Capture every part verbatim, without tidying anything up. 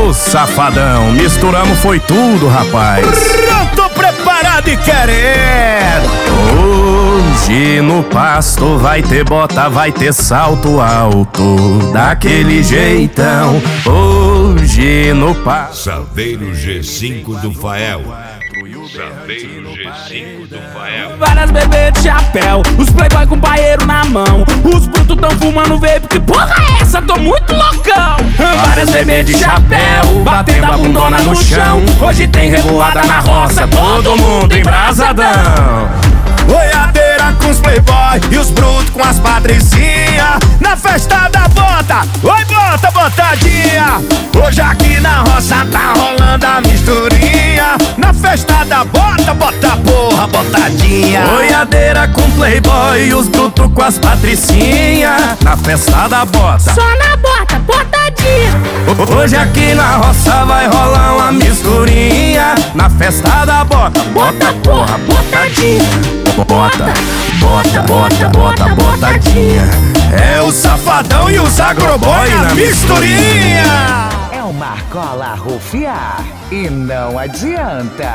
Ô safadão, misturamos foi tudo, rapaz. Pronto, preparado e querendo. Hoje no pasto vai ter bota, vai ter salto alto, daquele jeitão. Hoje no pasto. Saveiro G cinco do Fael. Saveiro G cinco do Fael. Várias bebês de chapéu, os playboy com paeiro na mão. Os brutos tão fumando vape, que porra é essa? Tô muito loucão. Várias bebês de chapéu, batendo a bundona no chão. Hoje tem revoada na roça, todo mundo embrasadão. Boiadeira com os playboy e os brutos com as patricinhas. Na festa da bota, oi bota, botadinha. Hoje aqui na roça tá rolando a misturinha. Na festa da bota, bota porra, botadinha. Boiadeira com playboy e os brutos com as patricinhas. Na festa da bota, só na bota, botadinha. hoje aqui na roça vai rolar uma misturinha. Na festa da bota, bota porra, botadinha. Bota, bota, bota, bota, botadinha. É o safadão e os agroboy na misturinha. É o Marcola rufiar e não adianta.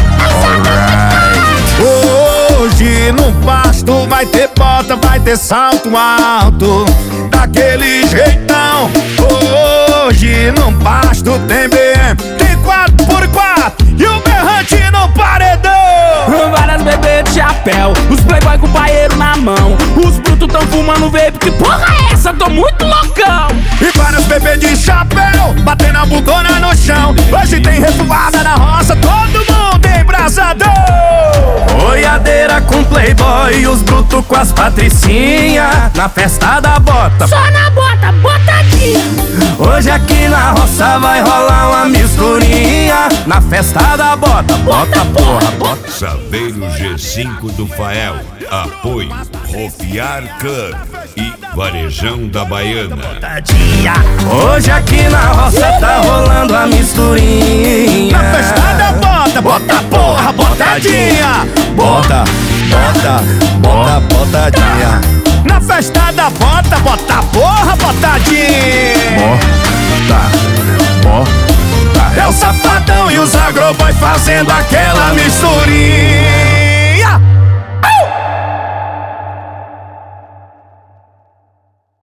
Hoje no pasto vai ter bota, vai ter salto alto, daquele jeitão. Hoje no pasto tem B M, tem quatro por quatro e o berrante no paredão. Várias bebês de chapéu, os playboy com paeiro na mão. Os brutos tão fumando vape, que porra é essa? Tô muito loucão. E várias bebês de chapéu, batendo a bundona no chão. Hoje tem revoada na roça, todo mundo embrasadão. Boiadeira com playboy e os brutos com as patricinhas. Na festa da bota, só na bota, botadinha. hoje aqui na roça vai rolar uma misturinha. Na festa da bota, bota porra, bota. Saveiro G cinco do Fael. Apoio Rofiar Club e Varejão da Baiana. Hoje aqui na roça tá rolando a misturinha. Na festa da bota, bota porra, botadinha. Bota, bota, bota, botadinha. Na festa da bota, bota porra, botadinha. Bota, bota. É o safadão e os agroboy fazendo aquela misturinha.